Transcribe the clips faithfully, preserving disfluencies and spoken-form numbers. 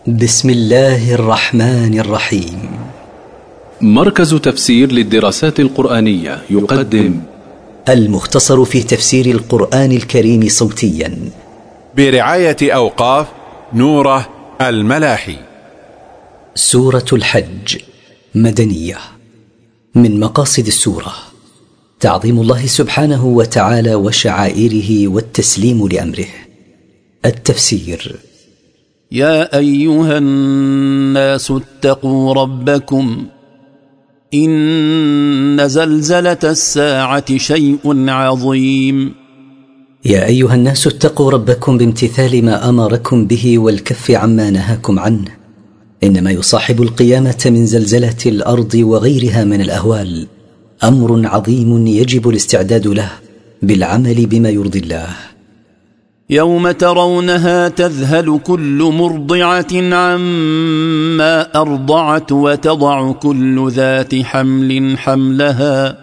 بسم الله الرحمن الرحيم. مركز تفسير للدراسات القرآنية يقدم المختصر في تفسير القرآن الكريم صوتيا برعاية أوقاف نوره الملاحي. سورة الحج مدنية. من مقاصد السورة تعظيم الله سبحانه وتعالى وشعائره والتسليم لأمره. التفسير: يا أيها الناس اتقوا ربكم إن زلزلة الساعة شيء عظيم. يا أيها الناس اتقوا ربكم بامتثال ما أمركم به والكف عما نهاكم عنه. إنما يصاحب القيامة من زلزلة الأرض وغيرها من الأهوال أمر عظيم يجب الاستعداد له بالعمل بما يرضي الله. يوم ترونها تذهل كل مرضعة عما أرضعت وتضع كل ذات حمل حملها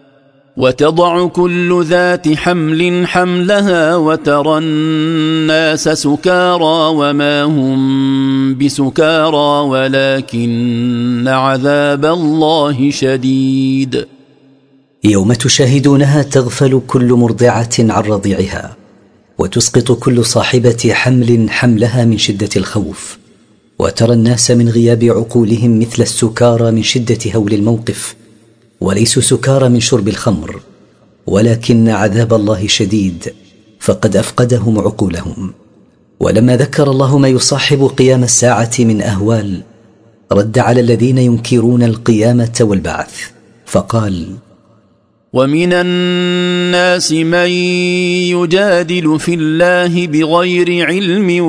وتضع كل ذات حمل حملها وترى الناس سكارى وما هم بسكارى ولكن عذاب الله شديد. يوم تشاهدونها تغفل كل مرضعة عن رضيعها وتسقط كل صاحبة حمل حملها من شدة الخوف، وترى الناس من غياب عقولهم مثل السكارى من شدة هول الموقف، وليسوا سكارى من شرب الخمر، ولكن عذاب الله شديد فقد أفقدهم عقولهم. ولما ذكر الله ما يصاحب قيام الساعة من أهوال رد على الذين ينكرون القيامة والبعث فقال: ومن الناس من يجادل في الله بغير علم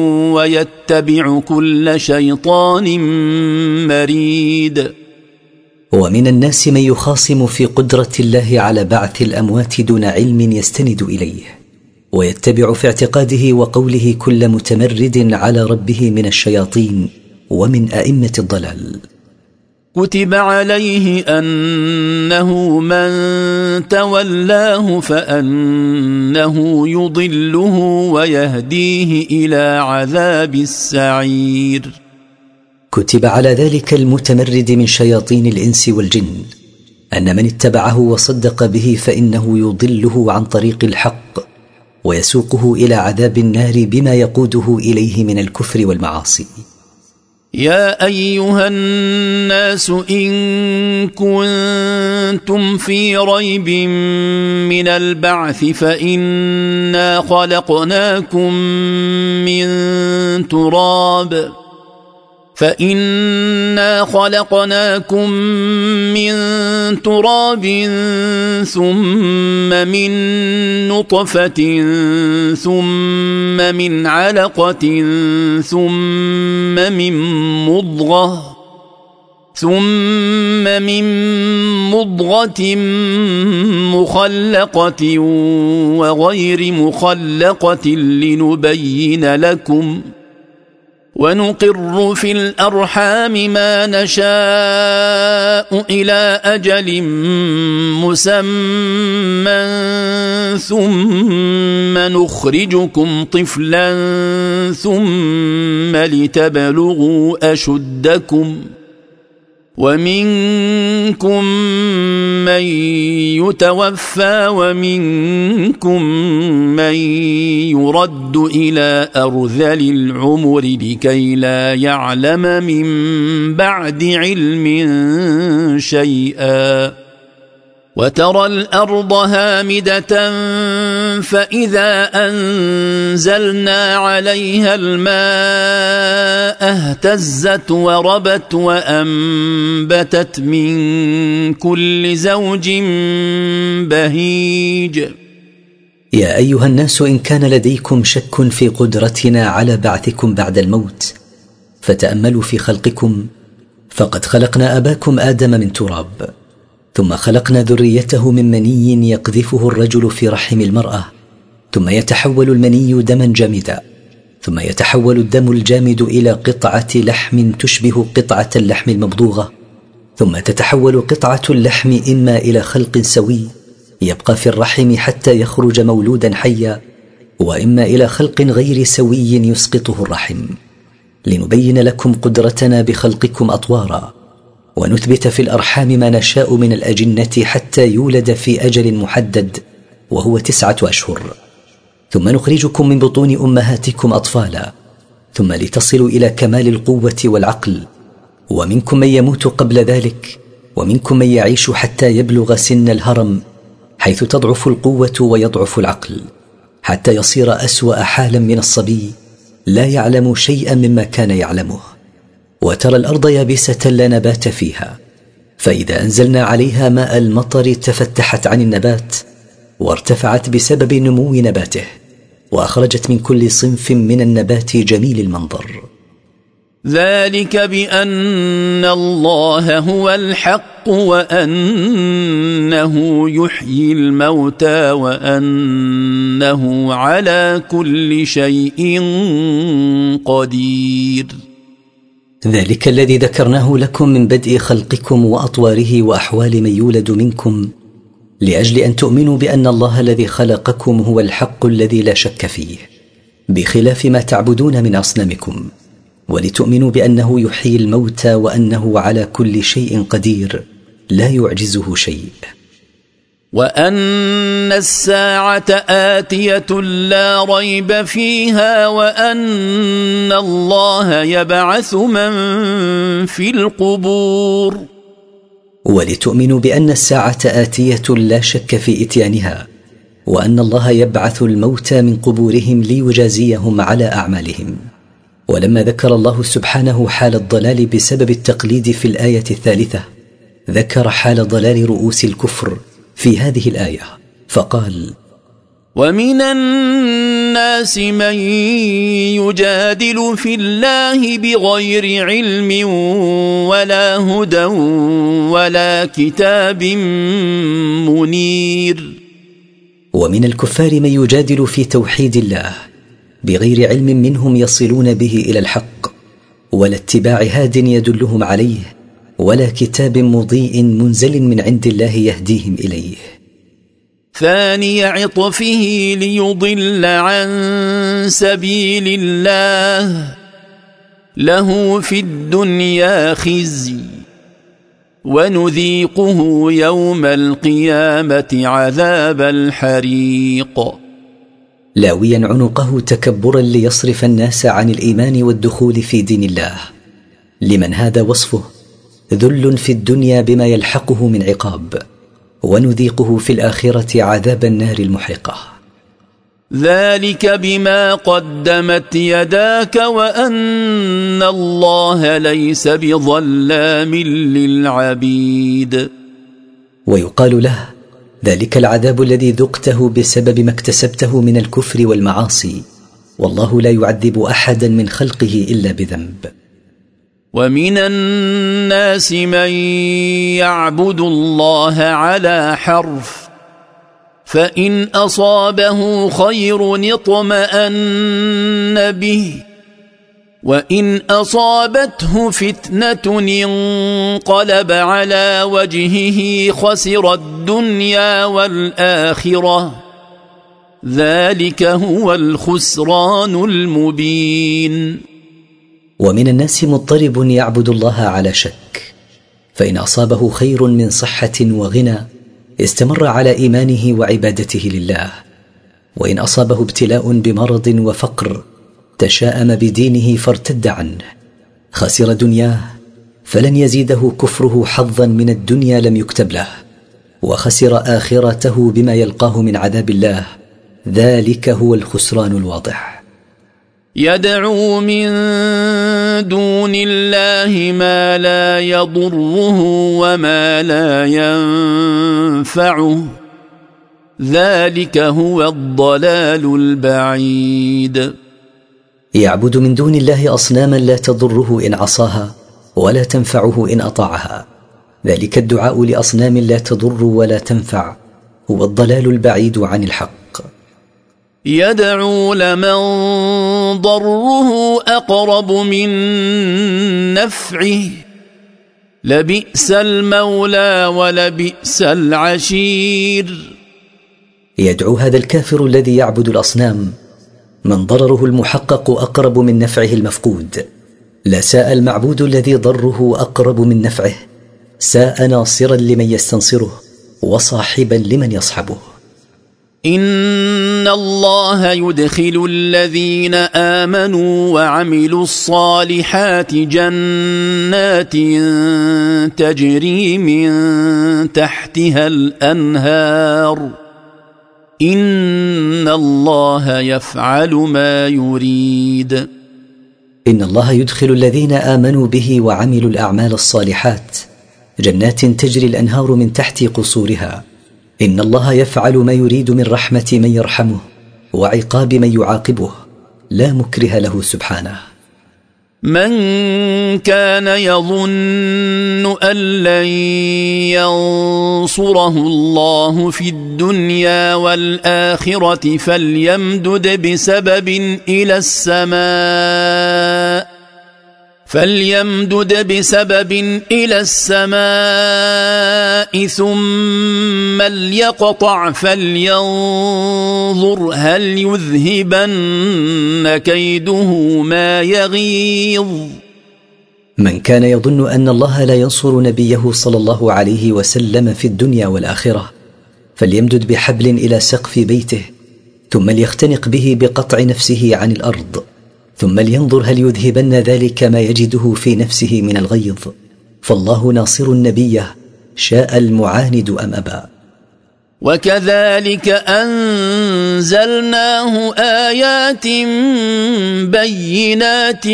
ويتبع كل شيطان مريد. ومن الناس من يخاصم في قدرة الله على بعث الأموات دون علم يستند إليه، ويتبع في اعتقاده وقوله كل متمرد على ربه من الشياطين ومن أئمة الضلال. كتب عليه أنه من تولاه فأنه يضله ويهديه إلى عذاب السعير. كتب على ذلك المتمرد من شياطين الإنس والجن أن من اتبعه وصدق به فإنه يضله عن طريق الحق ويسوقه إلى عذاب النار بما يقوده إليه من الكفر والمعاصي. يا أيها الناس إن كنتم في ريب من البعث فإنا خلقناكم من تراب فإنا خلقناكم من تراب ثم من نطفة ثم من علقة ثم من مضغة ثم من مضغة مخلقة وغير مخلقة لنبين لكم ونقر في الأرحام ما نشاء إلى أجل مسمى ثم نخرجكم طفلا ثم لتبلغوا أشدكم ومنكم من يتوفى ومنكم من يرد إلى أرذل العمر لكي لا يعلم من بعد علم شيئا. وترى الأرض هامدة فإذا أنزلنا عليها الماء اهتزت وربت وأنبتت من كل زوج بهيج. يا أيها الناس إن كان لديكم شك في قدرتنا على بعثكم بعد الموت فتأملوا في خلقكم، فقد خلقنا أباكم آدم من تراب، ثم خلقنا ذريته من مني يقذفه الرجل في رحم المرأة، ثم يتحول المني دما جامدا، ثم يتحول الدم الجامد إلى قطعة لحم تشبه قطعة اللحم الممضوغة، ثم تتحول قطعة اللحم إما إلى خلق سوي يبقى في الرحم حتى يخرج مولودا حيا، وإما إلى خلق غير سوي يسقطه الرحم. لنبين لكم قدرتنا بخلقكم أطوارا، ونثبت في الأرحام ما نشاء من الأجنة حتى يولد في أجل محدد وهو تسعة أشهر، ثم نخرجكم من بطون أمهاتكم أطفالا، ثم لتصلوا إلى كمال القوة والعقل، ومنكم من يموت قبل ذلك، ومنكم من يعيش حتى يبلغ سن الهرم، حيث تضعف القوة ويضعف العقل، حتى يصير أسوأ حالا من الصبي لا يعلم شيئا مما كان يعلمه. وترى الأرض يابسة لا نبات فيها، فإذا أنزلنا عليها ماء المطر تفتحت عن النبات وارتفعت بسبب نمو نباته، وأخرجت من كل صنف من النبات جميل المنظر. ذلك بأن الله هو الحق وأنه يحيي الموتى وأنه على كل شيء قدير. ذلك الذي ذكرناه لكم من بدء خلقكم وأطواره وأحوال من يولد منكم، لأجل أن تؤمنوا بأن الله الذي خلقكم هو الحق الذي لا شك فيه، بخلاف ما تعبدون من أصنامكم، ولتؤمنوا بأنه يحيي الموتى وأنه على كل شيء قدير لا يعجزه شيء. وأن الساعة آتية لا ريب فيها وأن الله يبعث من في القبور. ولتؤمنوا بأن الساعة آتية لا شك في إتيانها، وأن الله يبعث الموتى من قبورهم ليجازيهم على أعمالهم. ولما ذكر الله سبحانه حال الضلال بسبب التقليد في الآية الثالثة، ذكر حال ضلال رؤوس الكفر في هذه الآية فقال: ومن الناس من يجادل في الله بغير علم ولا هدى ولا كتاب منير. ومن الكفار من يجادل في توحيد الله بغير علم منهم يصلون به إلى الحق، ولا اتباع هاد يدلهم عليه، ولا كتاب مضيء منزل من عند الله يهديهم إليه. ثاني عطفه ليضل عن سبيل الله، له في الدنيا خزي ونذيقه يوم القيامة عذاب الحريق. لاويا عنقه تكبرا ليصرف الناس عن الإيمان والدخول في دين الله، لمن هذا وصفه ذل في الدنيا بما يلحقه من عقاب، ونذيقه في الآخرة عذاب النار المحرقة. ذلك بما قدمت يداك وأن الله ليس بظلام للعبيد. ويقال له: ذلك العذاب الذي ذقته بسبب ما اكتسبته من الكفر والمعاصي، والله لا يعذب أحدا من خلقه إلا بذنب. ومن الناس من يعبد الله على حرف، فإن أصابه خير اطمأن به، وإن أصابته فتنة انقلب على وجهه خسر الدنيا والآخرة، ذلك هو الخسران المبين. ومن الناس مضطرب يعبد الله على شك، فإن أصابه خير من صحة وغنى استمر على إيمانه وعبادته لله، وإن أصابه ابتلاء بمرض وفقر تشاءم بدينه فارتد عنه، خسر دنياه فلن يزيده كفره حظا من الدنيا لم يكتب له، وخسر آخرته بما يلقاه من عذاب الله، ذلك هو الخسران الواضح. يدعو من دون الله ما لا يضره وما لا ينفعه، ذلك هو الضلال البعيد. يعبد من دون الله أصناما لا تضره إن عصاها ولا تنفعه إن أطاعها، ذلك الدعاء لأصنام لا تضر ولا تنفع هو الضلال البعيد عن الحق. يدعو لمن ضره أقرب من نفعه، لبئس المولى ولبئس العشير. يدعو هذا الكافر الذي يعبد الأصنام من ضرره المحقق أقرب من نفعه المفقود، لا ساء المعبود الذي ضره أقرب من نفعه، ساء ناصرا لمن يستنصره وصاحبا لمن يصحبه. إن الله يدخل الذين آمنوا وعملوا الصالحات جنات تجري من تحتها الأنهار إن الله يفعل ما يريد. إن الله يدخل الذين آمنوا به وعملوا الأعمال الصالحات جنات تجري الأنهار من تحت قصورها. إن الله يفعل ما يريد من رحمة من يرحمه وعقاب من يعاقبه، لا مكره له سبحانه. من كان يظن أن لن ينصره الله في الدنيا والآخرة فليمدد بسبب إلى السماء فليمدد بسبب إلى السماء ثم ليقطع فلينظر هل يذهبن كيده ما يغيظ. من كان يظن أن الله لا ينصر نبيه صلى الله عليه وسلم في الدنيا والآخرة فليمدد بحبل إلى سقف بيته ثم ليختنق به بقطع نفسه عن الأرض ثم لينظر هل يذهبن ذلك ما يجده في نفسه من الغيظ، فالله ناصر النبي شاء المعاند أم أبى. وكذلك أنزلناه آيات بينات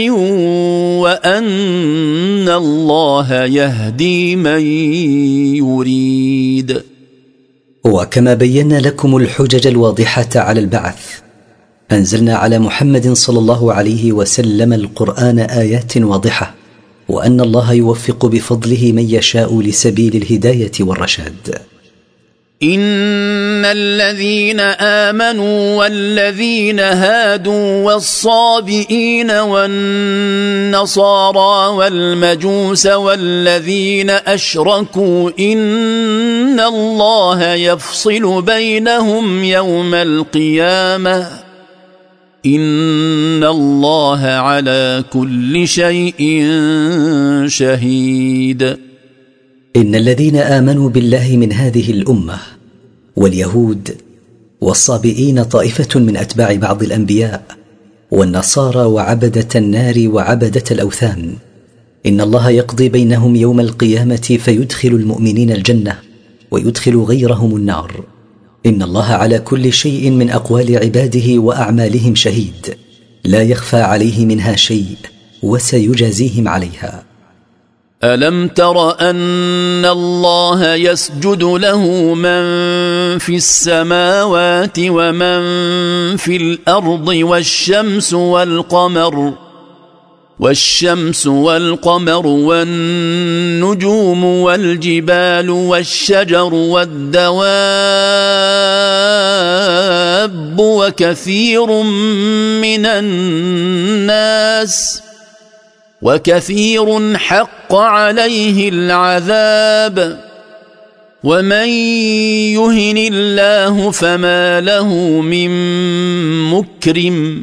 وأن الله يهدي من يريد. وكما بينا لكم الحجج الواضحة على البعث أنزلنا على محمد صلى الله عليه وسلم القرآن آيات واضحة، وأن الله يوفق بفضله من يشاء لسبيل الهداية والرشاد. إن الذين آمنوا والذين هادوا والصابئين والنصارى والمجوس والذين أشركوا إن الله يفصل بينهم يوم القيامة إن الله على كل شيء شهيد. إن الذين آمنوا بالله من هذه الأمة واليهود والصابئين طائفة من أتباع بعض الأنبياء والنصارى وعبدة النار وعبدة الأوثان إن الله يقضي بينهم يوم القيامة فيدخل المؤمنين الجنة ويدخل غيرهم النار. إن الله على كل شيء من أقوال عباده وأعمالهم شهيد، لا يخفى عليه منها شيء وسيجازيهم عليها. ألم تر أن الله يسجد له من في السماوات ومن في الأرض والشمس والقمر والشمس والقمر والنجوم والجبال والشجر والدواب وكثير من الناس وكثير حق عليه العذاب ومن يهن الله فما له من مكرم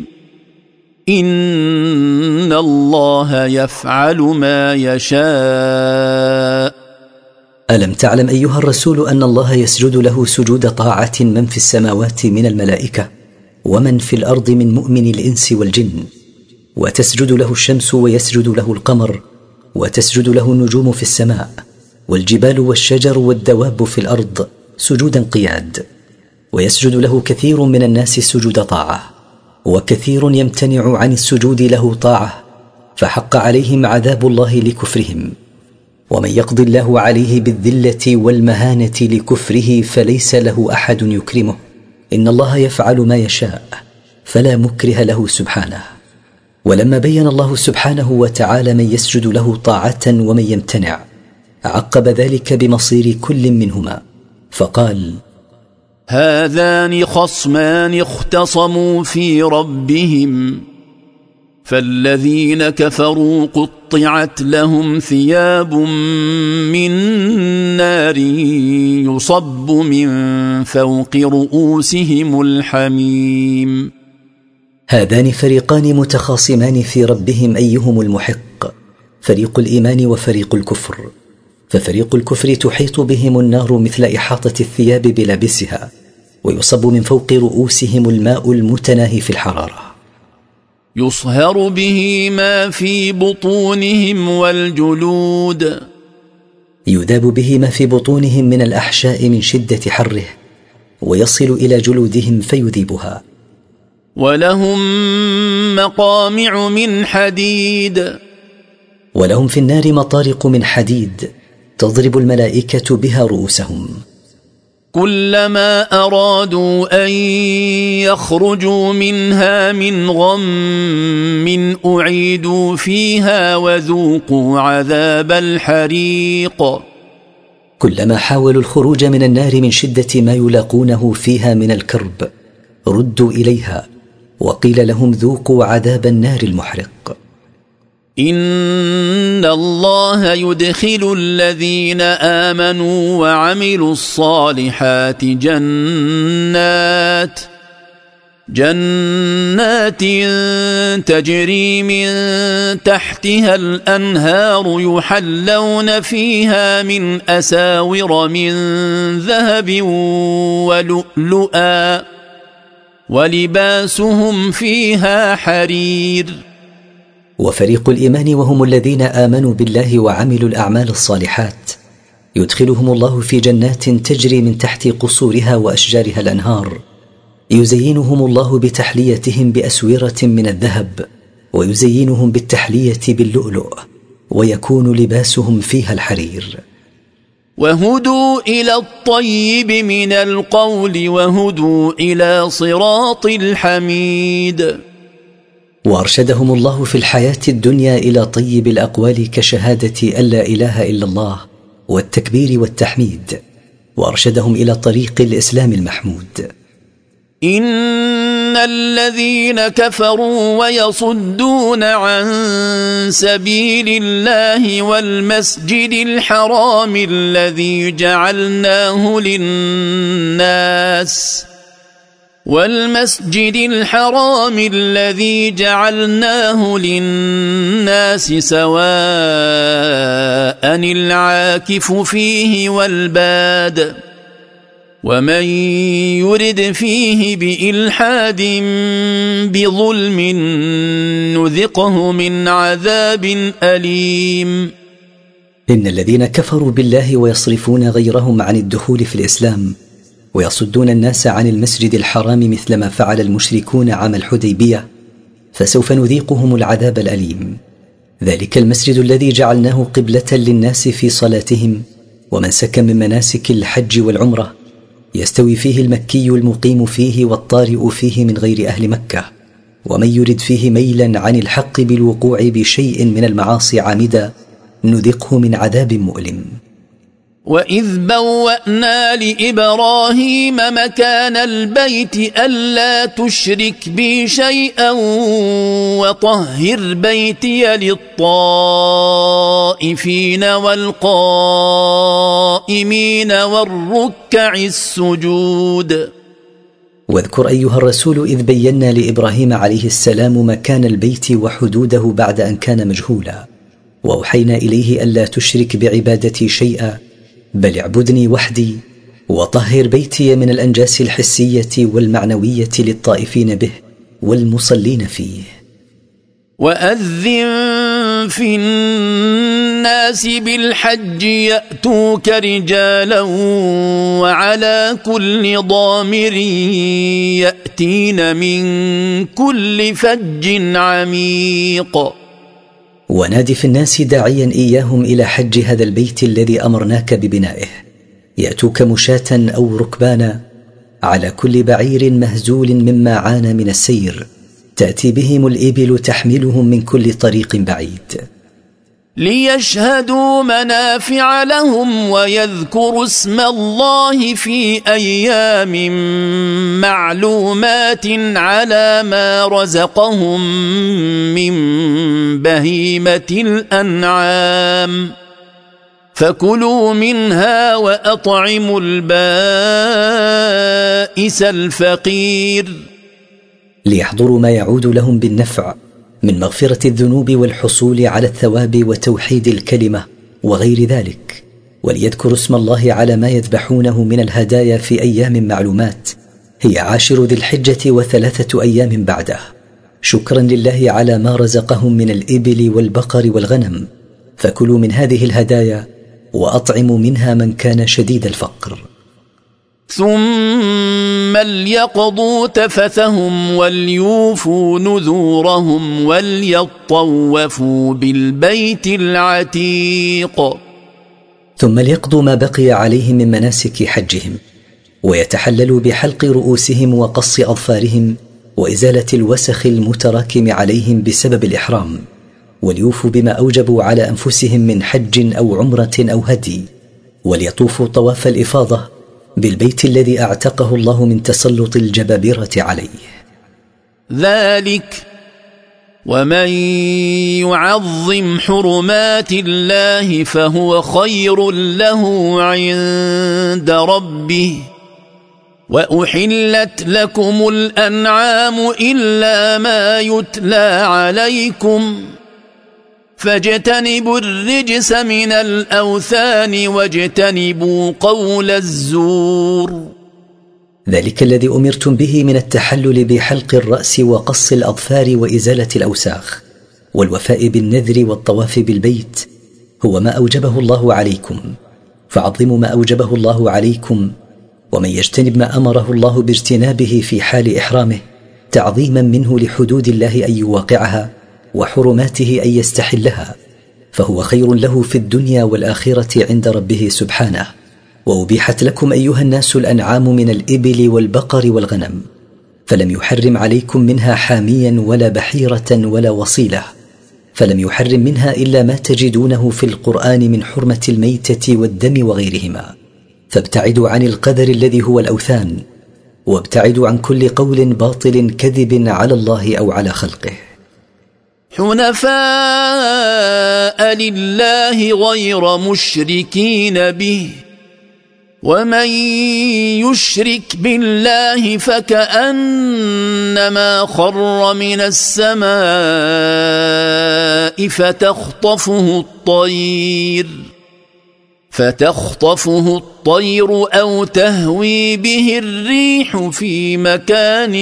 إن الله يفعل ما يشاء. ألم تعلم أيها الرسول أن الله يسجد له سجود طاعة من في السماوات من الملائكة ومن في الأرض من مؤمن الإنس والجن، وتسجد له الشمس ويسجد له القمر وتسجد له النجوم في السماء والجبال والشجر والدواب في الأرض سجودا قياد، ويسجد له كثير من الناس سجود طاعة، وكثير يمتنع عن السجود له طاعة فحق عليهم عذاب الله لكفرهم. ومن يقضي الله عليه بالذلة والمهانة لكفره فليس له أحد يكرمه. إن الله يفعل ما يشاء فلا مكره له سبحانه. ولما بين الله سبحانه وتعالى من يسجد له طاعة ومن يمتنع عقب ذلك بمصير كل منهما فقال: هذان خصمان اختصموا في ربهم فالذين كفروا قطعت لهم ثياب من نار يصب من فوق رؤوسهم الحميم. هذان فريقان متخاصمان في ربهم أيهم المحق، فريق الإيمان وفريق الكفر، ففريق الكفر تحيط بهم النار مثل إحاطة الثياب بلابسها، ويصب من فوق رؤوسهم الماء المتناهي في الحرارة، يصهر به ما في بطونهم والجلود، يذاب به ما في بطونهم من الأحشاء من شدة حره، ويصل إلى جلودهم فيذيبها. ولهم مقامع من حديد، ولهم في النار مطارق من حديد تضرب الملائكة بها رؤوسهم. كلما أرادوا أن يخرجوا منها من غم أعيدوا فيها وذوقوا عذاب الحريق. كلما حاولوا الخروج من النار من شدة ما يلاقونه فيها من الكرب ردوا إليها وقيل لهم ذوقوا عذاب النار المحرق. إن الله يدخل الذين آمنوا وعملوا الصالحات جنات جنات تجري من تحتها الأنهار يحلون فيها من أساور من ذهب ولؤلؤا ولباسهم فيها حرير. وفريق الإيمان وهم الذين آمنوا بالله وعملوا الأعمال الصالحات يدخلهم الله في جنات تجري من تحت قصورها وأشجارها الأنهار، يزينهم الله بتحليتهم بأسورة من الذهب، ويزينهم بالتحلية باللؤلؤ، ويكون لباسهم فيها الحرير. وهدوا إلى الطيب من القول وهدوا إلى صراط الحميد. وأرشدهم الله في الحياة الدنيا إلى طيب الأقوال كشهادة أن لا إله إلا الله والتكبير والتحميد، وأرشدهم إلى طريق الإسلام المحمود. إن الذين كفروا ويصدون عن سبيل الله والمسجد الحرام الذي جعلناه للناس والمسجد الحرام الذي جعلناه للناس سواء العاكف فيه والباد ومن يرد فيه بإلحاد بظلم نذقه من عذاب أليم. إن الذين كفروا بالله ويصرفون غيرهم عن الدخول في الإسلام ويصدون الناس عن المسجد الحرام مثل ما فعل المشركون عام الحديبية فسوف نذيقهم العذاب الأليم. ذلك المسجد الذي جعلناه قبلة للناس في صلاتهم ومنسكا من مناسك الحج والعمرة، يستوي فيه المكي المقيم فيه والطارئ فيه من غير أهل مكة، ومن يرد فيه ميلا عن الحق بالوقوع بشيء من المعاصي عامدا نذقه من عذاب مؤلم. وإذ بوأنا لإبراهيم مكان البيت ألا تشرك بي شيئا وطهر بيتي للطائفين والقائمين والركع السجود. واذكر أيها الرسول إذ بينا لإبراهيم عليه السلام مكان البيت وحدوده بعد أن كان مجهولا، وأوحينا إليه ألا تشرك بعبادتي شيئا بل اعبدني وحدي وطهر بيتي من الأنجاس الحسية والمعنوية للطائفين به والمصلين فيه. وأذن في الناس بالحج يأتوك رجالا وعلى كل ضامر يأتين من كل فج عميق. ونادي في الناس داعيا إياهم إلى حج هذا البيت الذي أمرناك ببنائه، يأتوك مشاة أو ركبانا على كل بعير مهزول مما عانى من السير، تأتي بهم الإبل تحملهم من كل طريق بعيد، ليشهدوا منافع لهم ويذكروا اسم الله في أيام معلومات على ما رزقهم من بهيمة الأنعام فكلوا منها وأطعموا البائس الفقير. ليحضروا ما يعود لهم بالنفع من مغفرة الذنوب والحصول على الثواب وتوحيد الكلمة وغير ذلك، وليذكروا اسم الله على ما يذبحونه من الهدايا في أيام معلومات هي عاشر ذي الحجة وثلاثة أيام بعده، شكرا لله على ما رزقهم من الإبل والبقر والغنم، فكلوا من هذه الهدايا وأطعموا منها من كان شديد الفقر. ثم ليقضوا تفثهم وليوفوا نذورهم وليطوفوا بالبيت العتيق. ثم ليقضوا ما بقي عليهم من مناسك حجهم، ويتحللوا بحلق رؤوسهم وقص أظفارهم وإزالة الوسخ المتراكم عليهم بسبب الإحرام، وليوفوا بما أوجبوا على أنفسهم من حج أو عمرة أو هدي، وليطوفوا طواف الإفاضة بالبيت الذي أعتقه الله من تسلط الجبابرة عليه. ذلك ومن يعظم حرمات الله فهو خير له عند ربه. وأحلت لكم الأنعام إلا ما يتلى عليكم فاجتنبوا الرجس من الأوثان واجتنبوا قول الزور. ذلك الذي أمرتم به من التحلل بحلق الرأس وقص الأظفار وإزالة الأوساخ والوفاء بالنذر والطواف بالبيت هو ما أوجبه الله عليكم، فعظموا ما أوجبه الله عليكم، ومن يجتنب ما أمره الله باجتنابه في حال إحرامه تعظيما منه لحدود الله أن يواقعها وحرماته أن يستحلها، فهو خير له في الدنيا والآخرة عند ربه سبحانه. وأبيحت لكم أيها الناس الأنعام من الإبل والبقر والغنم، فلم يحرم عليكم منها حاميا ولا بحيرة ولا وصيلة، فلم يحرم منها إلا ما تجدونه في القرآن من حرمة الميتة والدم وغيرهما، فابتعدوا عن القدر الذي هو الأوثان، وابتعدوا عن كل قول باطل كذب على الله أو على خلقه. حنفاء لله غير مشركين به، ومن يشرك بالله فكأنما خر من السماء فتخطفه الطير فتخطفه الطير أو تهوي به الريح في مكان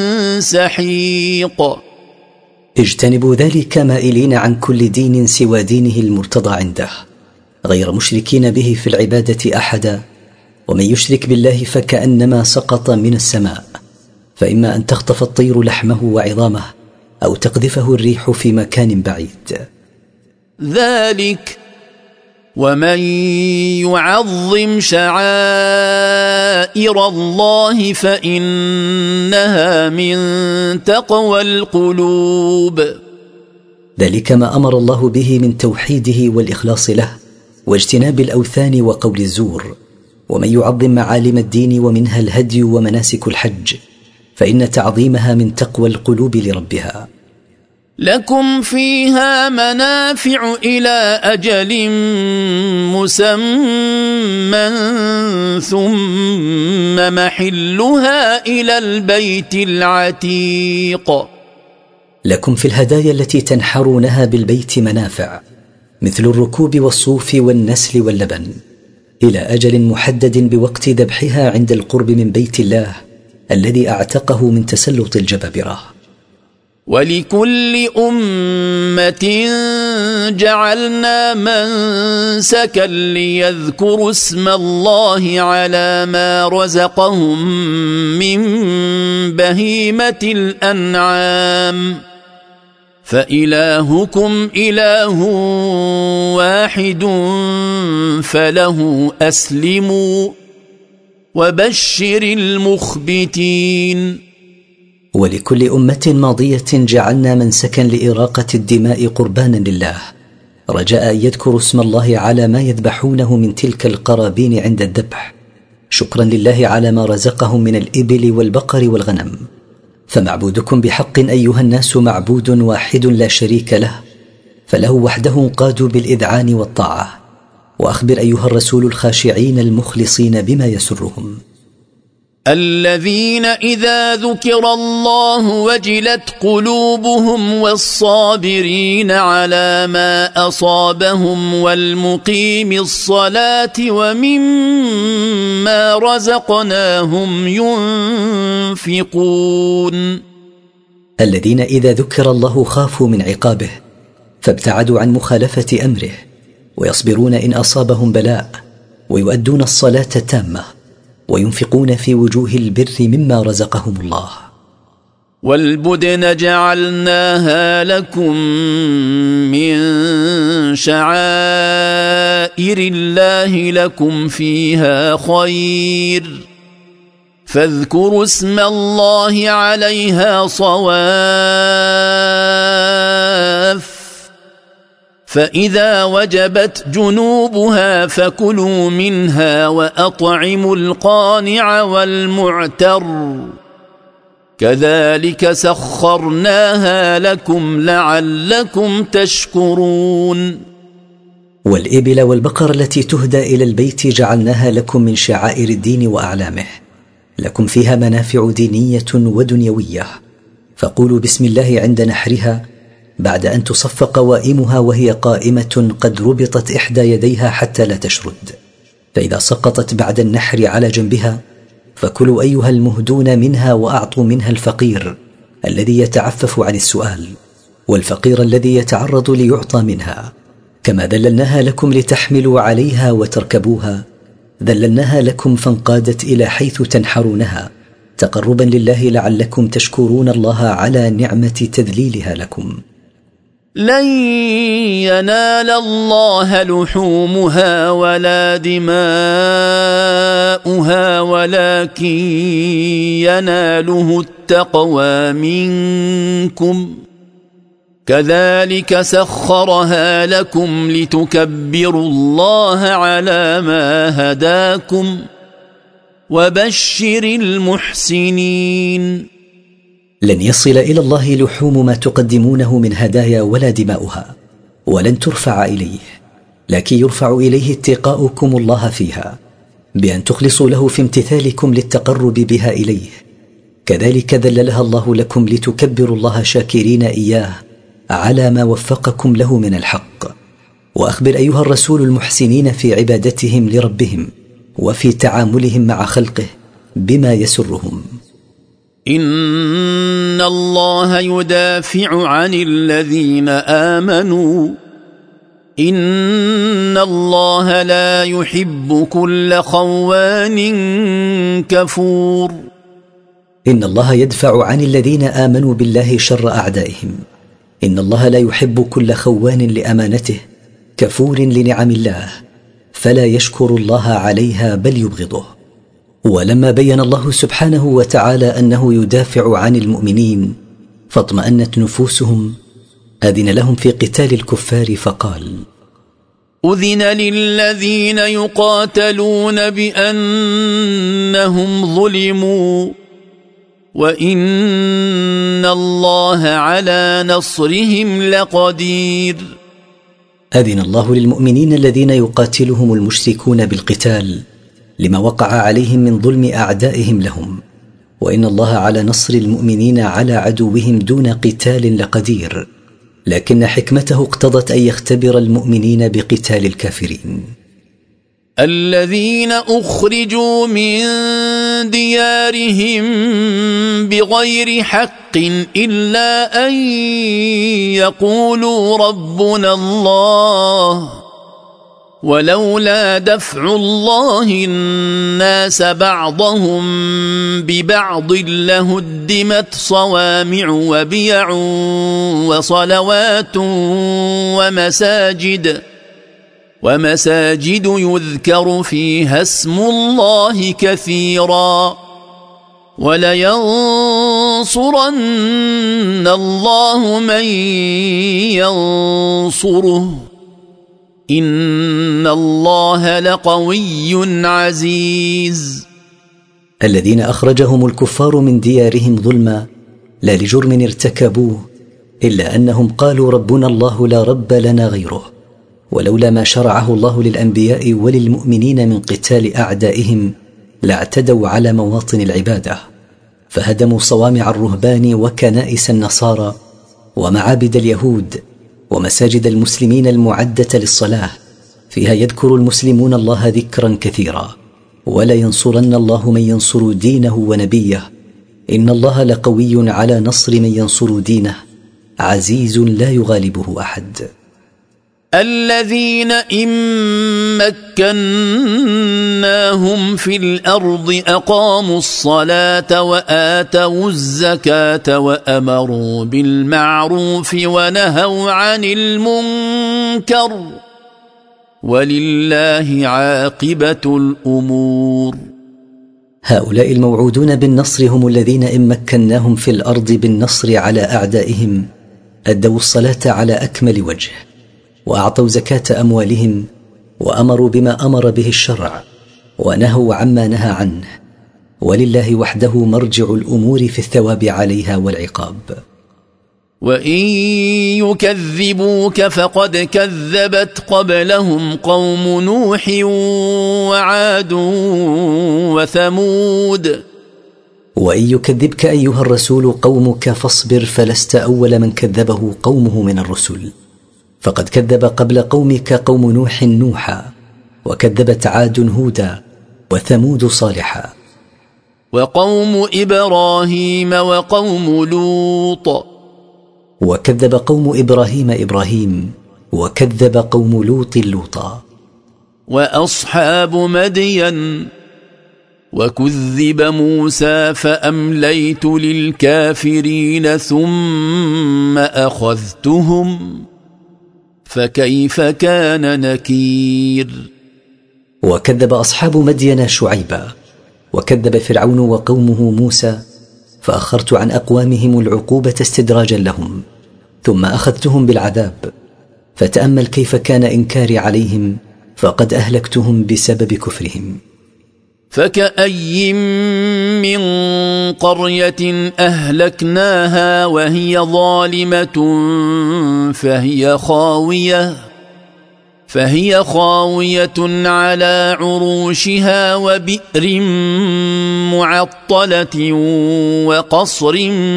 سحيق. اجتنبوا ذلك مائلين عن كل دين سوى دينه المرتضى عنده، غير مشركين به في العبادة أحدا، ومن يشرك بالله فكأنما سقط من السماء، فإما أن تخطف الطير لحمه وعظامه أو تقذفه الريح في مكان بعيد. ذلك ومن يعظم شعائر الله فإنها من تقوى القلوب. ذلك ما أمر الله به من توحيده والإخلاص له واجتناب الأوثان وقول الزور. ومن يعظم معالم الدين ومنها الهدي ومناسك الحج فإن تعظيمها من تقوى القلوب لربها. لكم فيها منافع إلى أجل مسمى ثم محلها إلى البيت العتيق. لكم في الهدايا التي تنحرونها بالبيت منافع مثل الركوب والصوف والنسل واللبن إلى أجل محدد بوقت ذبحها عند القرب من بيت الله الذي أعتقه من تسلط الجبابرة. ولكل أمة جعلنا منسكا ليذكروا اسم الله على ما رزقهم من بهيمة الأنعام فإلهكم إله واحد فله أسلموا وبشر المخبتين. ولكل أمة ماضية جعلنا منسكا لإراقة الدماء قربانا لله رجاء أن يذكروا اسم الله على ما يذبحونه من تلك القرابين عند الذبح شكرا لله على ما رزقهم من الإبل والبقر والغنم. فمعبودكم بحق أيها الناس معبود واحد لا شريك له، فله وحده قادوا بالإذعان والطاعة. وأخبر أيها الرسول الخاشعين المخلصين بما يسرهم. الذين إذا ذكر الله وجلت قلوبهم والصابرين على ما أصابهم والمقيم الصلاة ومما رزقناهم ينفقون. الذين إذا ذكر الله خافوا من عقابه فابتعدوا عن مخالفة أمره، ويصبرون إن أصابهم بلاء، ويؤدون الصلاة تامة، وينفقون في وجوه البر مما رزقهم الله. والبدن جعلناها لكم من شعائر الله لكم فيها خير، فاذكروا اسم الله عليها صواف، فإذا وجبت جنوبها فكلوا منها وأطعموا القانع والمعتر، كذلك سخرناها لكم لعلكم تشكرون. والإبل والبقر التي تهدى إلى البيت جعلناها لكم من شعائر الدين وأعلامه، لكم فيها منافع دينية ودنيوية، فقولوا بسم الله عند نحرها بعد أن تصف قوائمها وهي قائمة قد ربطت إحدى يديها حتى لا تشرد، فإذا سقطت بعد النحر على جنبها فكلوا أيها المهدون منها، وأعطوا منها الفقير الذي يتعفف عن السؤال، والفقير الذي يتعرض ليعطى منها. كما ذللناها لكم لتحملوا عليها وتركبوها، ذللناها لكم فانقادت إلى حيث تنحرونها تقربا لله لعلكم تشكرون الله على نعمة تذليلها لكم. لن ينال الله لحومها ولا دماؤها ولكن يناله التقوى منكم، كذلك سخرها لكم لتكبروا الله على ما هداكم، وبشر المحسنين. لن يصل إلى الله لحوم ما تقدمونه من هدايا ولا دماؤها، ولن ترفع إليه، لكن يرفع إليه اتقاؤكم الله فيها بأن تخلصوا له في امتثالكم للتقرب بها إليه. كذلك ذللها الله لكم لتكبروا الله شاكرين إياه على ما وفقكم له من الحق. وأخبر أيها الرسول المحسنين في عبادتهم لربهم وفي تعاملهم مع خلقه بما يسرهم. إن الله يدافع عن الذين آمنوا، إن الله لا يحب كل خوان كفور. إن الله يدفع عن الذين آمنوا بالله شر أعدائهم، إن الله لا يحب كل خوان لأمانته كفور لنعم الله، فلا يشكر الله عليها بل يبغضه. ولما بين الله سبحانه وتعالى أنه يدافع عن المؤمنين فاطمأنت نفوسهم أذن لهم في قتال الكفار فقال: أذن للذين يقاتلون بأنهم ظلموا وإن الله على نصرهم لقدير. أذن الله للمؤمنين الذين يقاتلهم المشركون بالقتال لما وقع عليهم من ظلم أعدائهم لهم، وإن الله على نصر المؤمنين على عدوهم دون قتال لقدير، لكن حكمته اقتضت أن يختبر المؤمنين بقتال الكافرين. الذين أخرجوا من ديارهم بغير حق إلا أن يقولوا ربنا الله، ولولا دفع الله الناس بعضهم ببعض لهدمت صوامع وبيع وصلوات ومساجد ومساجد يذكر فيها اسم الله كثيرا، ولينصرن الله من ينصره، إن الله لقوي عزيز. الذين أخرجهم الكفار من ديارهم ظلما لا لجرم ارتكبوه، إلا أنهم قالوا ربنا الله لا رب لنا غيره، ولولا ما شرعه الله للأنبياء وللمؤمنين من قتال أعدائهم لاعتدوا على مواطن العبادة، فهدموا صوامع الرهبان وكنائس النصارى ومعابد اليهود ومساجد المسلمين المعدة للصلاة، فيها يذكر المسلمون الله ذكرا كثيرا. ولا ينصرن الله من ينصر دينه ونبيه، إن الله لقوي على نصر من ينصر دينه، عزيز لا يغالبه أحد. الذين إن مكناهم في الأرض أقاموا الصلاة وآتوا الزكاة وأمروا بالمعروف ونهوا عن المنكر، ولله عاقبة الأمور. هؤلاء الموعودون بالنصر هم الذين إن مكناهم في الأرض بالنصر على أعدائهم أدوا الصلاة على أكمل وجه، وأعطوا زكاة أموالهم، وأمروا بما أمر به الشرع، ونهوا عما نهى عنه، ولله وحده مرجع الأمور في الثواب عليها والعقاب. وإن يكذبوك فقد كذبت قبلهم قوم نوح وعاد وثمود. وإن يكذبك أيها الرسول قومك فاصبر، فلست أول من كذبه قومه من الرسل، فقد كذب قبل قومك قوم نوح نوحا، وكذبت عاد هودا، وثمود صالحا، وقوم إبراهيم وقوم لوط، وكذب قوم إبراهيم إبراهيم، وكذب قوم لوط لوطا، وأصحاب مدين، وكذب موسى فأمليت للكافرين ثم أخذتهم فكيف كان نكير. وكذب أصحاب مدين شعيبا، وكذب فرعون وقومه موسى، فأخرت عن أقوامهم العقوبة استدراجا لهم، ثم أخذتهم بالعذاب، فتأمل كيف كان إنكاري عليهم، فقد أهلكتهم بسبب كفرهم. فكأي من قرية أهلكناها وهي ظالمة فهي خاوية فهي خاوية على عروشها وبئر معطلة وقصر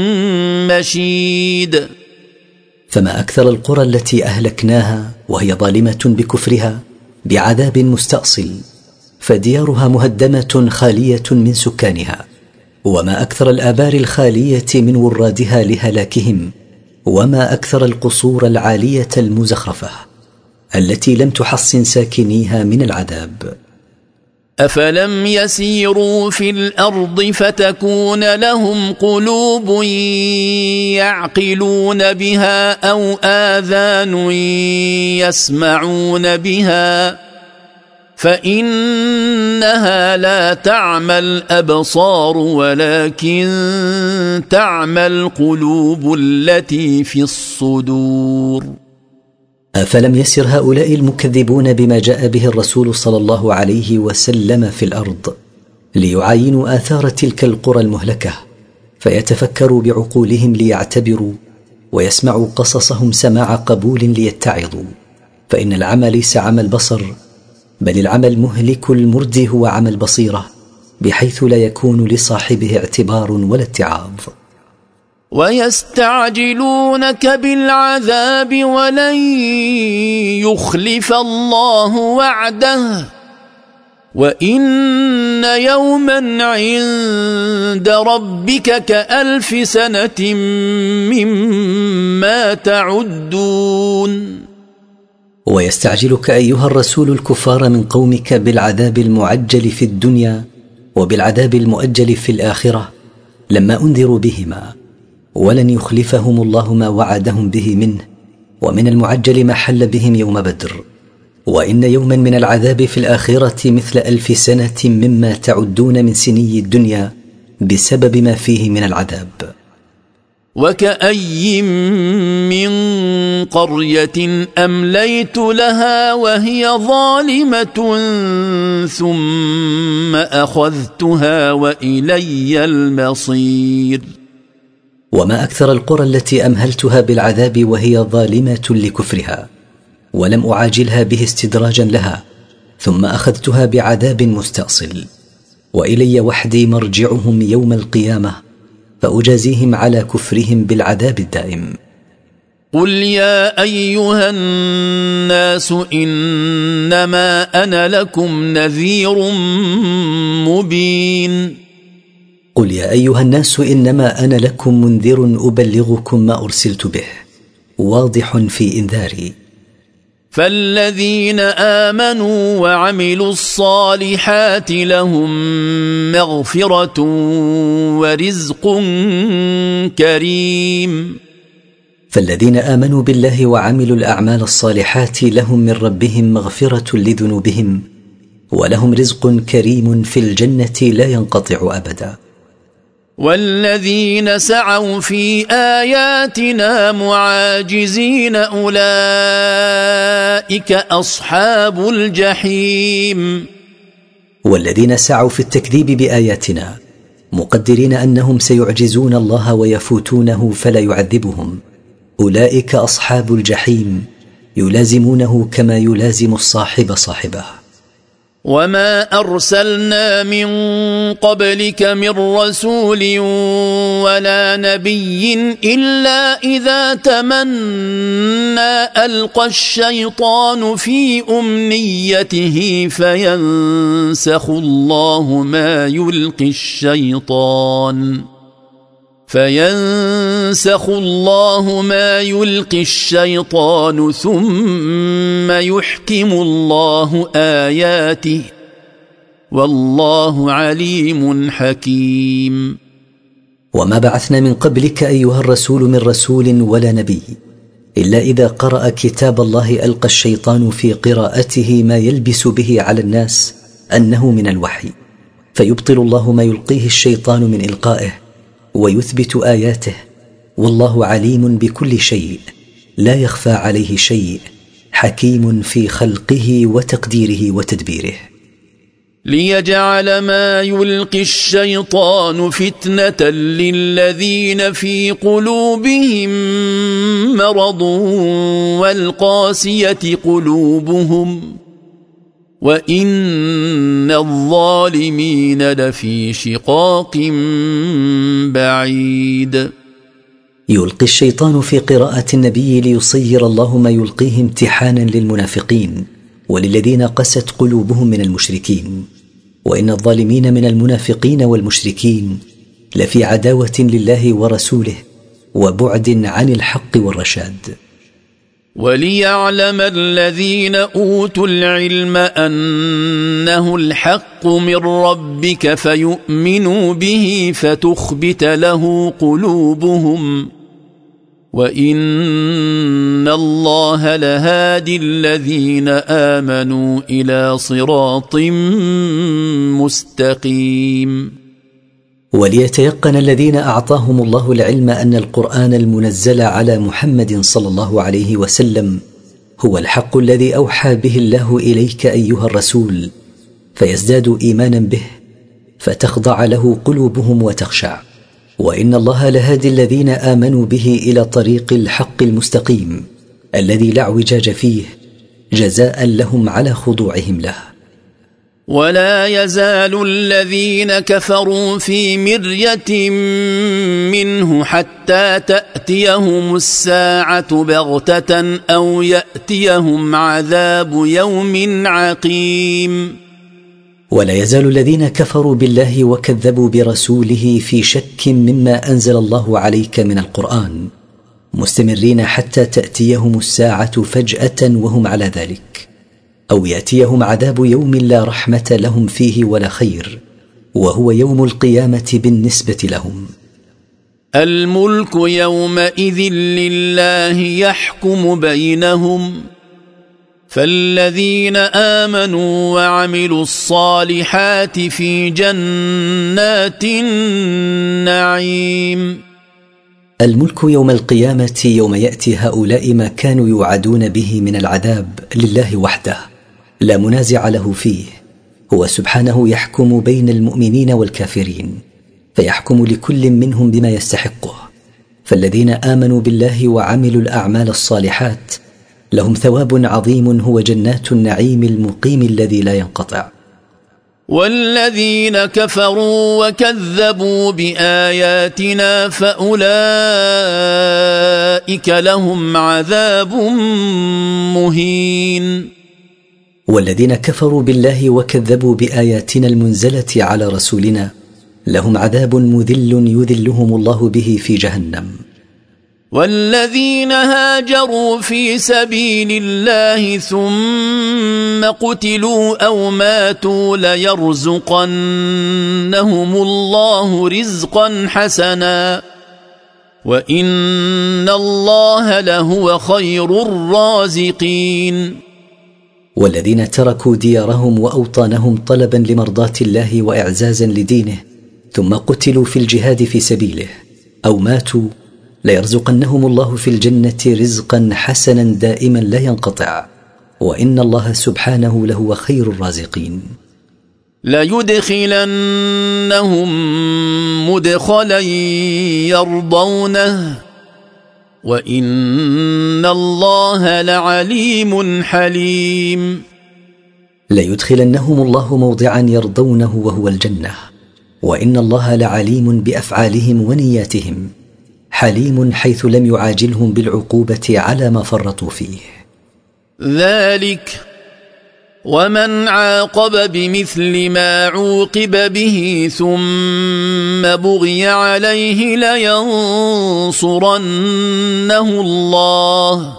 مشيد. فما أكثر القرى التي أهلكناها وهي ظالمة بكفرها بعذاب مستأصل، فديارها مهدمة خالية من سكانها، وما أكثر الآبار الخالية من ورادها لهلاكهم، وما أكثر القصور العالية المزخرفة التي لم تحصن ساكنيها من العذاب. أفلم يسيروا في الأرض فتكون لهم قلوب يعقلون بها أو آذان يسمعون بها، فإنها لا تعمى الأبصار ولكن تعمى القلوب التي في الصدور. أفلم يسر هؤلاء المكذبون بما جاء به الرسول صلى الله عليه وسلم في الأرض ليعاينوا آثار تلك القرى المهلكة، فيتفكروا بعقولهم ليعتبروا، ويسمعوا قصصهم سماع قبول ليتعظوا؟ فإن العمى ليس عمى البصر، بل العمى المهلك المردي هو عمى البصيرة، بحيث لا يكون لصاحبه اعتبار ولا اتعاظ. ويستعجلونك بالعذاب ولن يخلف الله وعده وإن يوما عند ربك كألف سنة مما تعدون. ويستعجلك أيها الرسول الكفار من قومك بالعذاب المعجل في الدنيا وبالعذاب المؤجل في الآخرة لما أنذروا بهما، ولن يخلفهم الله ما وعدهم به منه، ومن المعجل ما حل بهم يوم بدر، وإن يوما من العذاب في الآخرة مثل ألف سنة مما تعدون من سني الدنيا بسبب ما فيه من العذاب. وكأي من قرية أمليت لها وهي ظالمة ثم أخذتها وإلي المصير. وما أكثر القرى التي أمهلتها بالعذاب وهي ظالمة لكفرها، ولم أعاجلها به استدراجا لها، ثم أخذتها بعذاب مستأصل. وإلي وحدي مرجعهم يوم القيامة فأجازيهم على كفرهم بالعذاب الدائم. قل يا أيها الناس إنما أنا لكم نذير مبين. قل يا أيها الناس إنما أنا لكم منذر أبلغكم ما أرسلت به واضح في إنذاري. فالذين آمنوا وعملوا الصالحات لهم مغفرة ورزق كريم. فالذين آمنوا بالله وعملوا الأعمال الصالحات لهم من ربهم مغفرة لذنوبهم ولهم رزق كريم في الجنة لا ينقطع أبدا. والذين سعوا في آياتنا معاجزين أولئك أصحاب الجحيم. والذين سعوا في التكذيب بآياتنا مقدرين أنهم سيعجزون الله ويفوتونه فلا يعذبهم، أولئك أصحاب الجحيم يلازمونه كما يلازم الصاحب صاحبه. وما أرسلنا من قبلك من رسول ولا نبي إلا إذا تمنى ألقى الشيطان في أمنيته فينسخ الله ما يلقي الشيطان فينسخ الله ما يلقي الشيطان ثم يحكم الله آياته والله عليم حكيم. وما بعثنا من قبلك أيها الرسول من رسول ولا نبي إلا إذا قرأ كتاب الله ألقى الشيطان في قراءته ما يلبس به على الناس أنه من الوحي فيبطل الله ما يلقيه الشيطان من إلقائه ويثبت آياته والله عليم بكل شيء لا يخفى عليه شيء حكيم في خلقه وتقديره وتدبيره. ليجعل ما يلقي الشيطان فتنة للذين في قلوبهم مرض والقاسية قلوبهم وإن الظالمين لفي شقاق بعيد. يلقي الشيطان في قراءة النبي ليصير الله ما يلقيه امتحانا للمنافقين وللذين قست قلوبهم من المشركين، وإن الظالمين من المنافقين والمشركين لفي عداوة لله ورسوله وبعد عن الحق والرشاد. وليعلم الذين أوتوا العلم أنه الحق من ربك فيؤمنوا به فتخبت له قلوبهم وإن الله لهادي الذين آمنوا إلى صراط مستقيم. وليتيقن الذين أعطاهم الله العلم أن القرآن المنزل على محمد صلى الله عليه وسلم هو الحق الذي أوحى به الله إليك أيها الرسول فيزدادوا إيمانا به فتخضع له قلوبهم وتخشع، وإن الله لهادي الذين آمنوا به إلى طريق الحق المستقيم الذي لا اعوجاج فيه جزاء لهم على خضوعهم له. ولا يزال الذين كفروا في مرية منه حتى تأتيهم الساعة بغتة أو يأتيهم عذاب يوم عقيم. ولا يزال الذين كفروا بالله وكذبوا برسوله في شك مما أنزل الله عليك من القرآن مستمرين حتى تأتيهم الساعة فجأة وهم على ذلك، أو يأتيهم عذاب يوم لا رحمة لهم فيه ولا خير وهو يوم القيامة بالنسبة لهم. الملك يومئذ لله يحكم بينهم فالذين آمنوا وعملوا الصالحات في جنات النعيم. الملك يوم القيامة يوم يأتي هؤلاء ما كانوا يوعدون به من العذاب لله وحده لا منازع له فيه، هو سبحانه يحكم بين المؤمنين والكافرين فيحكم لكل منهم بما يستحقه. فالذين آمنوا بالله وعملوا الأعمال الصالحات لهم ثواب عظيم هو جنات النعيم المقيم الذي لا ينقطع. والذين كفروا وكذبوا بآياتنا فأولئك لهم عذاب مهين. والذين كفروا بالله وكذبوا بآياتنا المنزلة على رسولنا لهم عذاب مذل يذلهم الله به في جهنم. والذين هاجروا في سبيل الله ثم قتلوا أو ماتوا ليرزقنهم الله رزقا حسنا وإن الله لهو خير الرازقين. والذين تركوا ديارهم وأوطانهم طلبا لمرضاة الله وإعزازا لدينه ثم قتلوا في الجهاد في سبيله أو ماتوا ليرزقنهم الله في الجنة رزقا حسنا دائما لا ينقطع وإن الله سبحانه لهو خير الرازقين. ليدخلنهم مدخلا يرضونه وإن الله لعليم حليم. ليدخلنهم الله موضعا يرضونه وهو الجنة وإن الله لعليم بأفعالهم ونياتهم حليم حيث لم يعاجلهم بالعقوبة على ما فرطوا فيه. ذلك ومن عاقب بمثل ما عوقب به ثم بغي عليه لينصرنه الله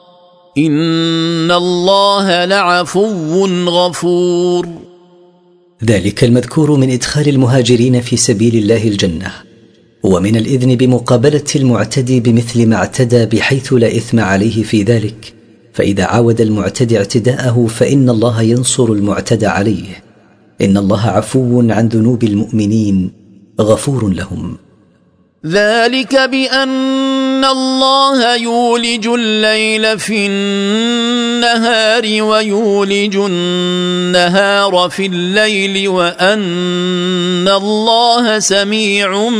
إن الله لعفو غفور. ذلك المذكور من إدخال المهاجرين في سبيل الله الجنة ومن الإذن بمقابلة المعتدي بمثل ما اعتدى بحيث لا إثم عليه في ذلك، فإذا عاود المعتدي اعتداءه فإن الله ينصر المعتدى عليه. إن الله عفو عن ذنوب المؤمنين غفور لهم. ذلك بأن الله يولج الليل في النهار ويولج النهار في الليل وأن الله سميع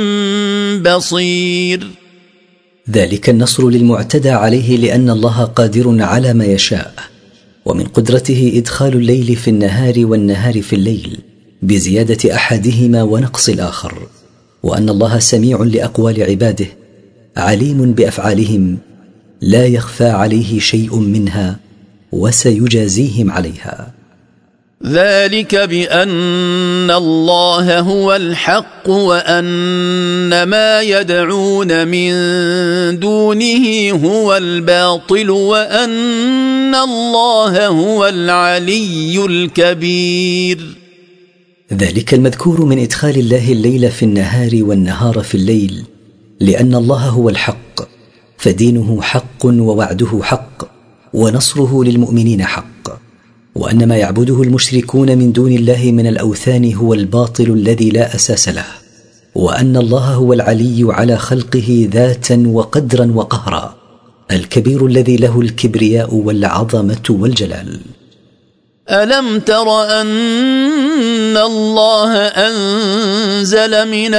بصير. ذلك النصر للمعتدى عليه لأن الله قادر على ما يشاء، ومن قدرته إدخال الليل في النهار والنهار في الليل بزيادة أحدهما ونقص الآخر، وأن الله سميع لأقوال عباده عليم بأفعالهم لا يخفى عليه شيء منها وسيجازيهم عليها. ذلك بأن الله هو الحق وأن ما يدعون من دونه هو الباطل وأن الله هو العلي الكبير. ذلك المذكور من إدخال الله الليل في النهار والنهار في الليل لأن الله هو الحق، فدينه حق ووعده حق ونصره للمؤمنين حق، وأن ما يعبده المشركون من دون الله من الأوثان هو الباطل الذي لا أساس له، وأن الله هو العلي على خلقه ذاتا وقدرا وقهرا، الكبير الذي له الكبرياء والعظمة والجلال. ألم تر أن الله أنزل من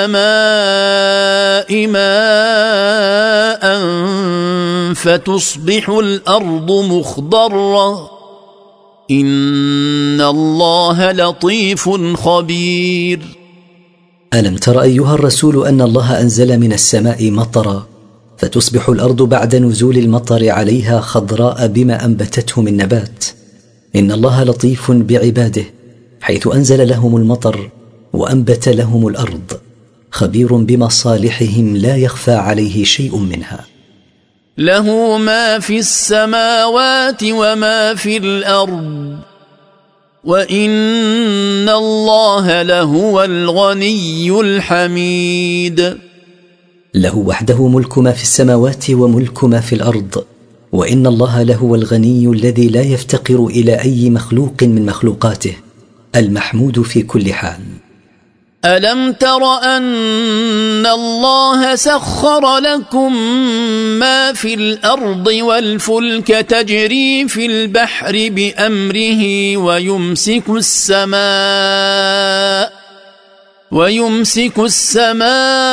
السماء ماء فتصبح الأرض مخضرة إن الله لطيف خبير. ألم تر أيها الرسول أن الله أنزل من السماء مطرا فتصبح الأرض بعد نزول المطر عليها خضراء بما أنبتته من نبات. إن الله لطيف بعباده حيث أنزل لهم المطر وأنبت لهم الأرض، خبير بمصالحهم لا يخفى عليه شيء منها. له ما في السماوات وما في الأرض وإن الله لهو الغني الحميد. له وحده ملك ما في السماوات وملك ما في الأرض، وإن الله لهو الغني الذي لا يفتقر إلى أي مخلوق من مخلوقاته، المحمود في كل حال. ألم تر أن الله سخر لكم ما في الأرض والفلك تجري في البحر بأمره ويمسك السماء ويمسك السماء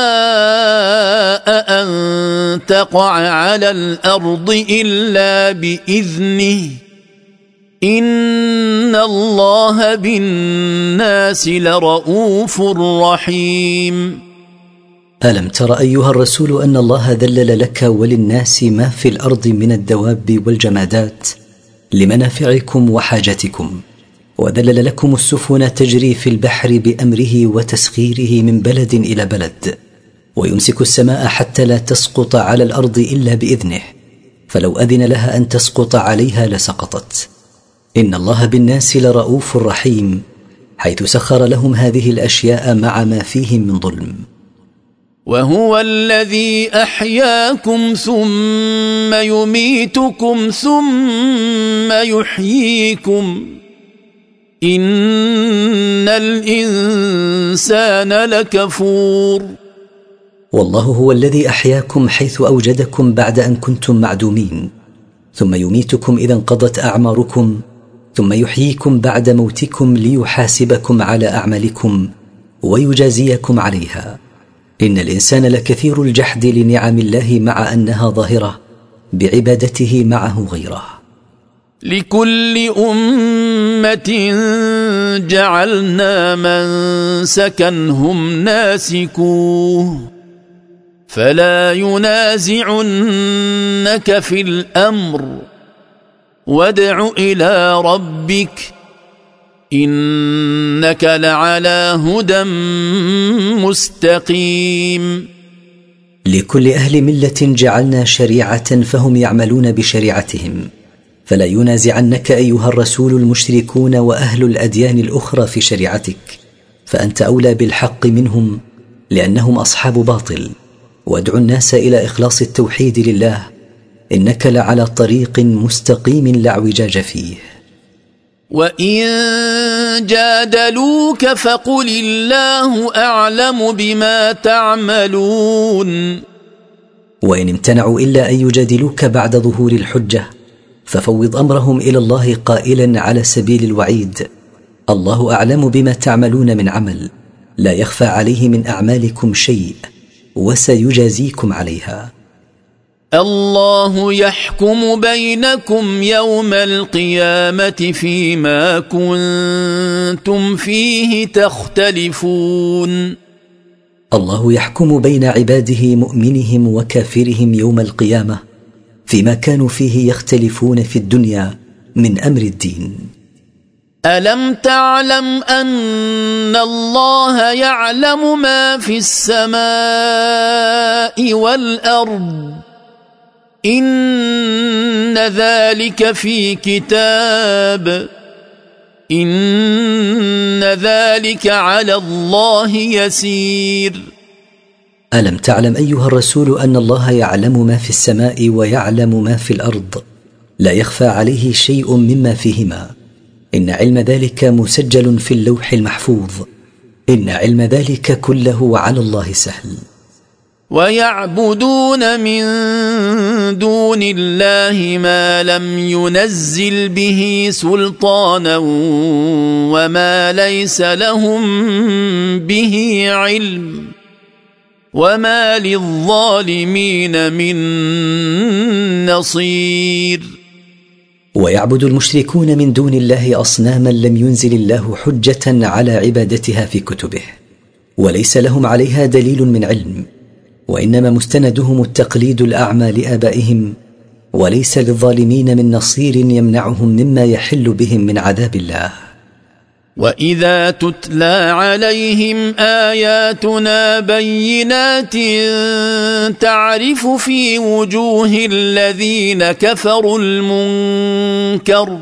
أن تقع على الأرض إلا بإذنه إن الله بالناس لرؤوف رحيم. ألم تر أيها الرسول أن الله ذلل لك وللناس ما في الأرض من الدواب والجمادات لمنافعكم وحاجتكم، وذلل لكم السفن تجري في البحر بأمره وتسخيره من بلد إلى بلد، ويمسك السماء حتى لا تسقط على الأرض إلا بإذنه، فلو أذن لها أن تسقط عليها لسقطت. إن الله بالناس لرؤوف رحيم، حيث سخر لهم هذه الأشياء مع ما فيهم من ظلم. وهو الذي أحياكم ثم يميتكم ثم يحييكم، إن الإنسان لكفور. والله هو الذي أحياكم حيث أوجدكم بعد أن كنتم معدومين، ثم يميتكم إذا انقضت أعماركم، ثم يحييكم بعد موتكم ليحاسبكم على أعمالكم ويجازيكم عليها. إن الإنسان لكثير الجحد لنعم الله مع أنها ظاهرة بعبادته معه غيره. لكل أمة جعلنا منسكا هم ناسكوه فلا ينازعنك في الأمر وادع إلى ربك إنك لعلى هدى مستقيم. لكل أهل ملة جعلنا شريعة فهم يعملون بشريعتهم، فلا ينازعنك أيها الرسول المشركون وأهل الأديان الأخرى في شريعتك، فأنت أولى بالحق منهم لأنهم أصحاب باطل. وادع الناس إلى إخلاص التوحيد لله، إنك لعلى طريق مستقيم لا اعوجاج فيه. وإن جادلوك فقل الله أعلم بما تعملون. وإن امتنعوا إلا أن يجادلوك بعد ظهور الحجة ففوض أمرهم إلى الله قائلا على سبيل الوعيد: الله أعلم بما تعملون من عمل، لا يخفى عليه من أعمالكم شيء وسيجازيكم عليها. الله يحكم بينكم يوم القيامة فيما كنتم فيه تختلفون. الله يحكم بين عباده مؤمنهم وكافرهم يوم القيامة فيما كانوا فيه يختلفون في الدنيا من أمر الدين. ألم تعلم أن الله يعلم ما في السماء والأرض إن ذلك في كتاب إن ذلك على الله يسير. ألم تعلم أيها الرسول أن الله يعلم ما في السماء ويعلم ما في الأرض، لا يخفى عليه شيء مما فيهما، إن علم ذلك مسجل في اللوح المحفوظ، إن علم ذلك كله على الله سهل. ويعبدون من دون الله ما لم ينزل به سلطانا وما ليس لهم به علم وما للظالمين من نصير. ويعبد المشركون من دون الله أصناما لم ينزل الله حجة على عبادتها في كتبه، وليس لهم عليها دليل من علم، وإنما مستندهم التقليد الأعمى لآبائهم، وليس للظالمين من نصير يمنعهم مما يحل بهم من عذاب الله. وإذا تتلى عليهم آياتنا بينات تعرف في وجوه الذين كفروا المنكر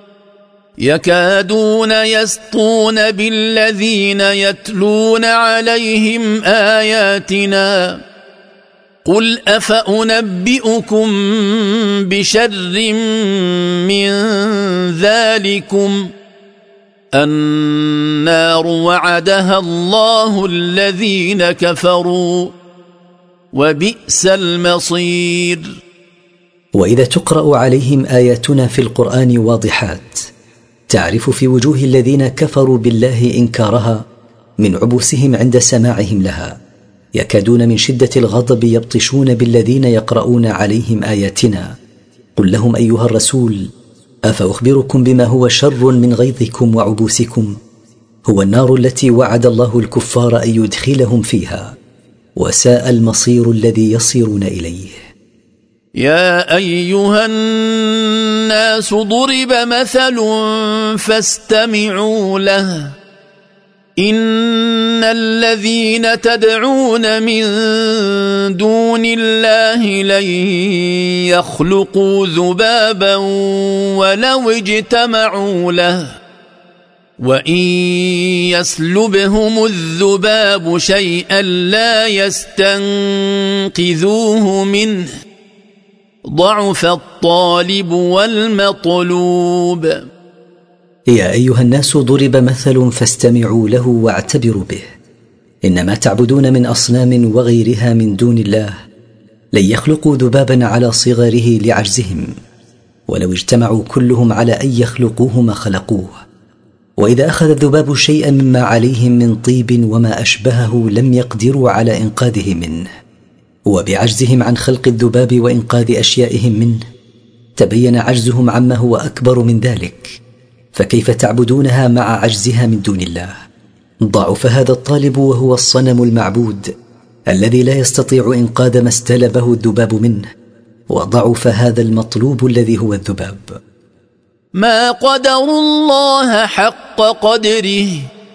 يكادون يسطون بالذين يتلون عليهم آياتنا قل أفأنبئكم بشر من ذلكم النار وعدها الله الذين كفروا وبئس المصير. وإذا تقرأ عليهم آياتنا في القرآن واضحات تعرف في وجوه الذين كفروا بالله إنكارها من عبوسهم عند سماعهم لها، يكادون من شدة الغضب يبطشون بالذين يقرؤون عليهم آياتنا. قل لهم أيها الرسول: أفأخبركم بما هو شر من غيظكم وعبوسكم؟ هو النار التي وعد الله الكفار أن يدخلهم فيها، وساء المصير الذي يصيرون إليه. يا أيها الناس ضرب مثل فاستمعوا له، إن الذين تدعون من دون الله لن يخلقوا ذبابا ولو اجتمعوا له، وإن يسلبهم الذباب شيئا لا يستنقذوه منه، ضعف الطالب والمطلوب. يا أيها الناس ضرب مثل فاستمعوا له واعتبروا به، إنما تعبدون من أصنام وغيرها من دون الله لن يخلقوا ذبابا على صغره لعجزهم، ولو اجتمعوا كلهم على أن يخلقوه ما خلقوه. وإذا أخذ الذباب شيئا مما عليهم من طيب وما أشبهه لم يقدروا على إنقاذه منه، وبعجزهم عن خلق الذباب وإنقاذ أشيائهم منه تبين عجزهم عما هو أكبر من ذلك، فكيف تعبدونها مع عجزها من دون الله؟ ضعف هذا الطالب وهو الصنم المعبود الذي لا يستطيع إنقاذ ما استلبه الذباب منه، وضعف هذا المطلوب الذي هو الذباب. ما قدروا الله حق قدره،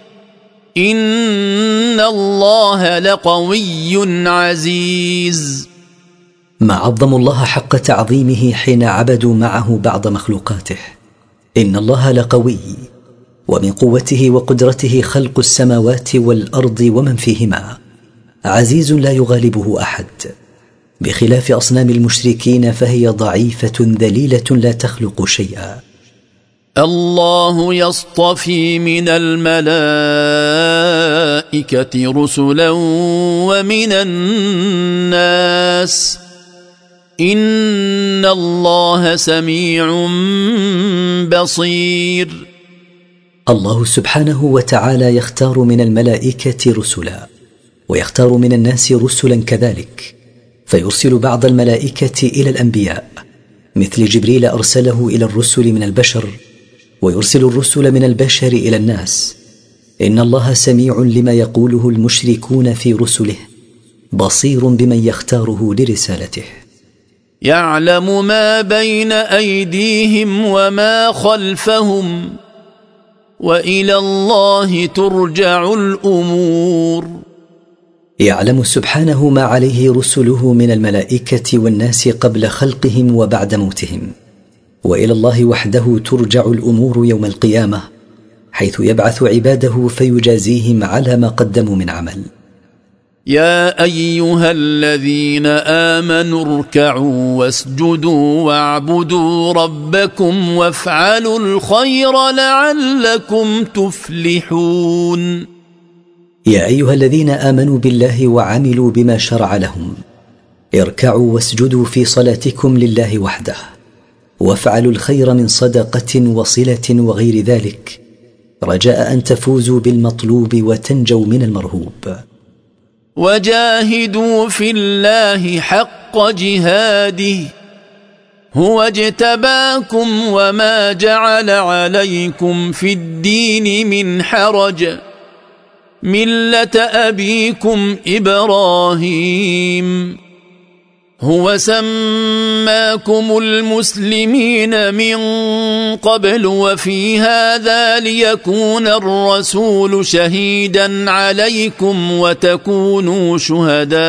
إن الله لقوي عزيز. ما عظموا الله حق تعظيمه حين عبدوا معه بعض مخلوقاته. إن الله لقوي، ومن قوته وقدرته خلق السماوات والأرض ومن فيهما، عزيز لا يغالبه أحد، بخلاف أصنام المشركين فهي ضعيفة ذليلة لا تخلق شيئا. الله يصطفي من الملائكة رسلا ومن الناس، إن الله سميع بصير. الله سبحانه وتعالى يختار من الملائكة رسلا، ويختار من الناس رسلا كذلك، فيرسل بعض الملائكة إلى الأنبياء، مثل جبريل أرسله إلى الرسل من البشر، ويرسل الرسل من البشر إلى الناس. إن الله سميع لما يقوله المشركون في رسله، بصير بمن يختاره لرسالته. يعلم ما بين أيديهم وما خلفهم، وإلى الله ترجع الأمور. يعلم سبحانه ما عليه رسله من الملائكة والناس قبل خلقهم وبعد موتهم، وإلى الله وحده ترجع الأمور يوم القيامة، حيث يبعث عباده فيجازيهم على ما قدموا من عمل. يا أيها الذين آمنوا اركعوا واسجدوا واعبدوا ربكم وافعلوا الخير لعلكم تفلحون. يا أيها الذين آمنوا بالله وعملوا بما شرع لهم، اركعوا واسجدوا في صلاتكم لله وحده، وافعلوا الخير من صدقة وصلة وغير ذلك، رجاء أن تفوزوا بالمطلوب وتنجوا من المرهوب. وجاهدوا في الله حق جهاده، هو اجتباكم وما جعل عليكم في الدين من حرج، ملة أبيكم إبراهيم، هو سماكم المسلمين من قبل وفي هذا ليكون الرسول شهيدا عليكم وتكونوا شهداء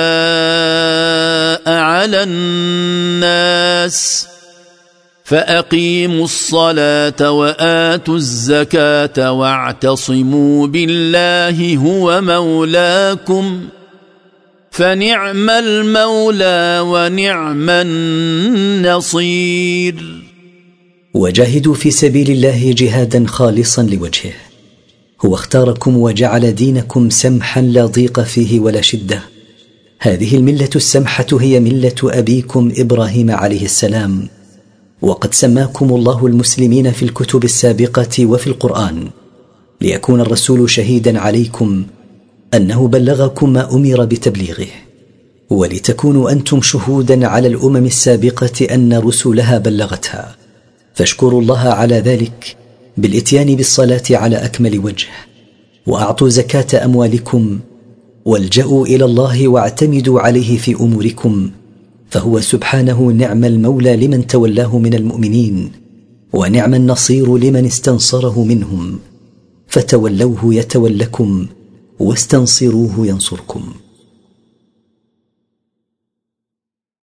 على الناس، فأقيموا الصلاة وآتوا الزكاة واعتصموا بالله هو مولاكم، فنعم المولى ونعم النصير. وجاهدوا في سبيل الله جهادا خالصا لوجهه، هو اختاركم وجعل دينكم سمحا لا ضيق فيه ولا شدة. هذه الملة السمحة هي ملة أبيكم إبراهيم عليه السلام، وقد سماكم الله المسلمين في الكتب السابقة وفي القرآن، ليكون الرسول شهيدا عليكم أنه بلغكم ما أمر بتبليغه، ولتكونوا أنتم شهودا على الأمم السابقة أن رسلها بلغتها. فاشكروا الله على ذلك بالاتيان بالصلاة على أكمل وجه، وأعطوا زكاة أموالكم، والجأوا إلى الله واعتمدوا عليه في أموركم، فهو سبحانه نعم المولى لمن تولاه من المؤمنين، ونعم النصير لمن استنصره منهم. فتولوه يتولكم، واستنصروه ينصركم.